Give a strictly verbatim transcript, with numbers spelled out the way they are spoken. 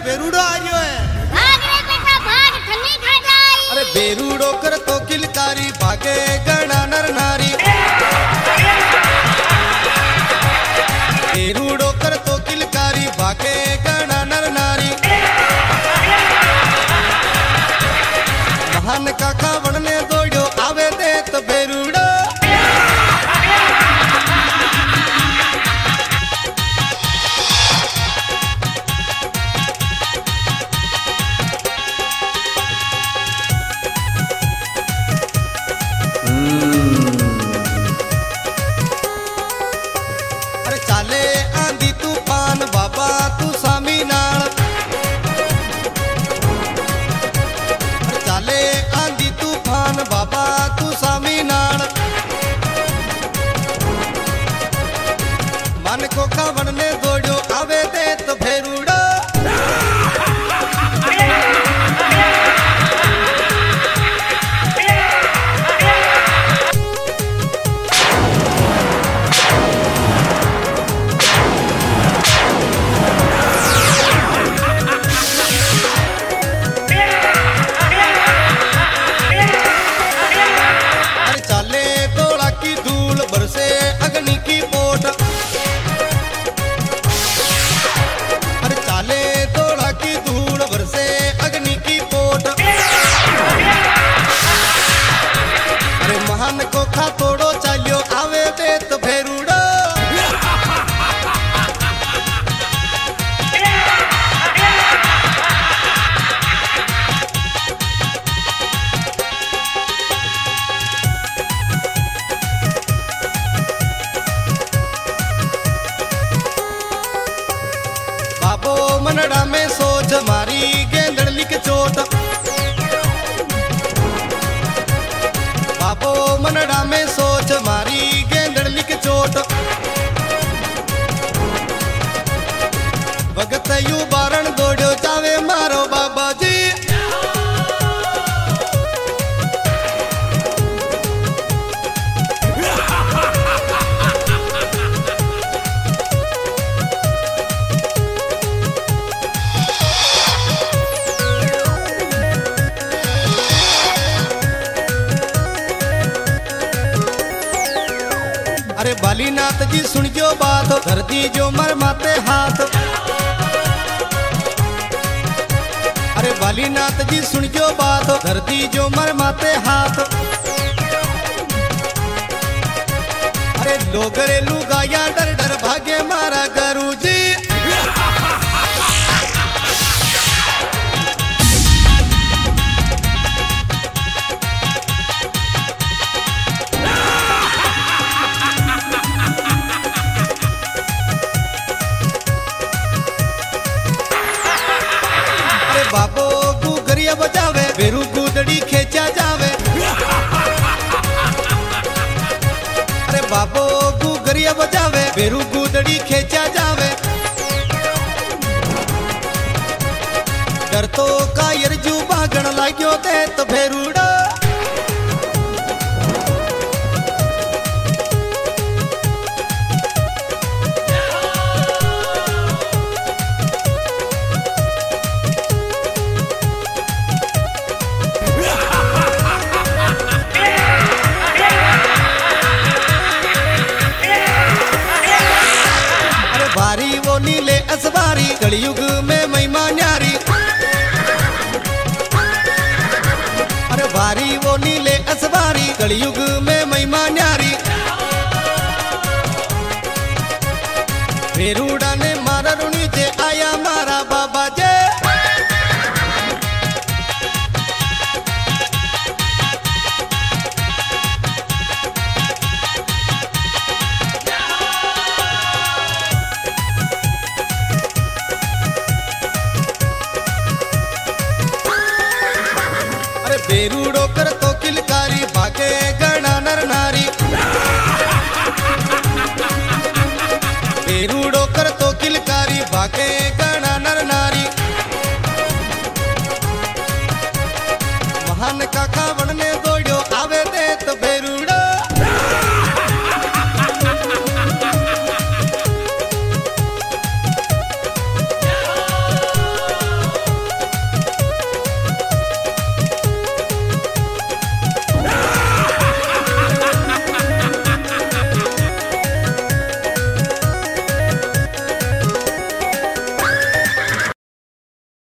बेरूड़ो आ रही है। भाग रे बेटा भाग, थन्नी खा जाई। अरे बेरूड़ो कर तो किलकारी भागे गणा नर नारी। बेरूड़ो कर तो किलकारी भागे गणा नर नारी। महान का खावण ने दौड़ो आवे दे तो बेरूड़ो। अरे चाले आंधी तूफान बाबा तू सामी नाल। अरे चाले आंधी तूफान बाबा तू सामी नाल। मन को खावन ने दौड़ो आवे दे तो बेरूड़ो। बरसे अग्नि की पोट। अरे चाले दौड़ा की धूल बरसे अग्नि की पोट। अरे महान को खा तोड़ो चालियो आवे दे तो बेरूड़ो। बाबो मनड़ा में सोच मारी गेंदड़ली के चोट। बाबो मनड़ा में सोच मारी गेंदड़ली के चोट। भगत यू बारण दौड़ो जावे मारो बाबा जी। अरे बालीनाथ जी सुन जो बात धरती जो मर माते हाथ। अरे बालीनाथ जी सुन जो बात धरती जो मर माते हाथ। अरे लोग रे लुगाया डर डर भागे मारा गुरु जी। बाबो गुगरिया बजावे बेरू गुदड़ी खेचा जावे। अरे बाबो गुगरिया बजावे बेरू गुदड़ी खेचा जावे। डर तो का यरजू भागण लाग्यो ते तो बेरूड़ो। बारी वो नीले असबारी कलयुग में महिमा न्यारी। अरे बारी वो नीले असबारी कलयुग में महिमा न्यारी। बेरूड़ा ने मारा रुणी जे आया मारा बाबा जे। बेरूड़ो कर तो किलकारी भागे गणा नर नारी। बेरूड़ो कर तो किलकारी भागे